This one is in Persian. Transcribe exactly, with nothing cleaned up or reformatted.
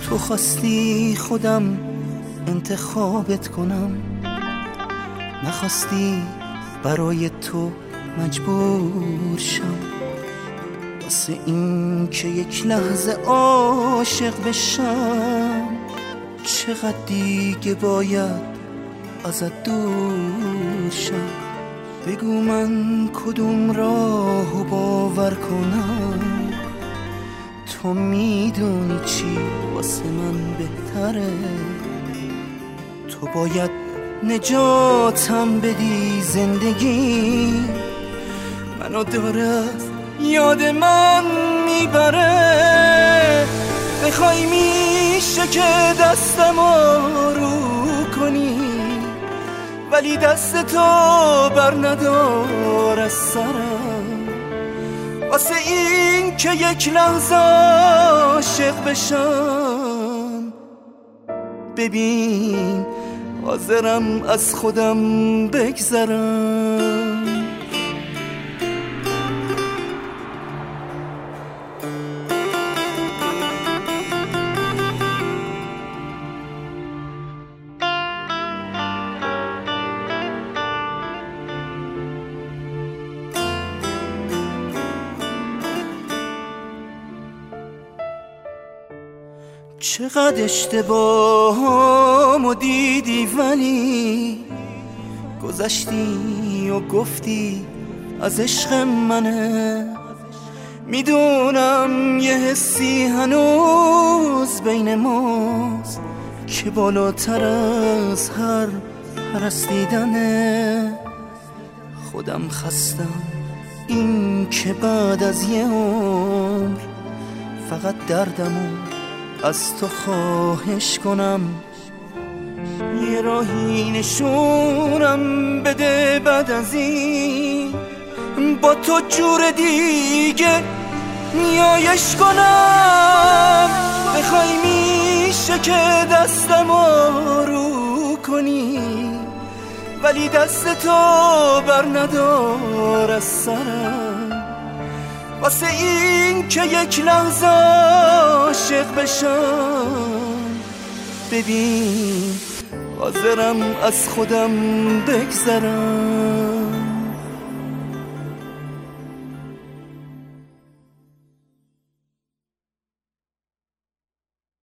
تو خواستی خودم انتخابت کنم، نخواستی برای تو مجبور شم. واسه این که یک لحظه عاشق بشم، چقدر دیگه باید ازت دور شم. بگو من کدوم راهو باور کنم، تو میدونی چی واسه من بهتره. تو باید نجاتم بدی، زندگی منو داره یاد من میبره. بخوای میشه که دستمو رو کنی، ولی دست تو بر ندار از سرم. واسه این که یک لحظه عاشق بشم، ببین حاضرم از خودم بگذرم. چقدر اشتباهامو دیدی، ولی گذشتی و گفتی از عشق منه. میدونم یه حسی هنوز بین ماست که بالاتر از هر پرستیدنه. خودم خستم این که بعد از یه عمر فقط دردمو از تو خواهش کنم. یه راهی نشونم بده بعد از این، با تو جور دیگه نیایش کنم. بخوای میشه که دستمو رو کنی، ولی دست تو بر ندار از سرم. واسه این که یک لحظه عاشق بشم، ببین حاضرم از خودم بگذرم.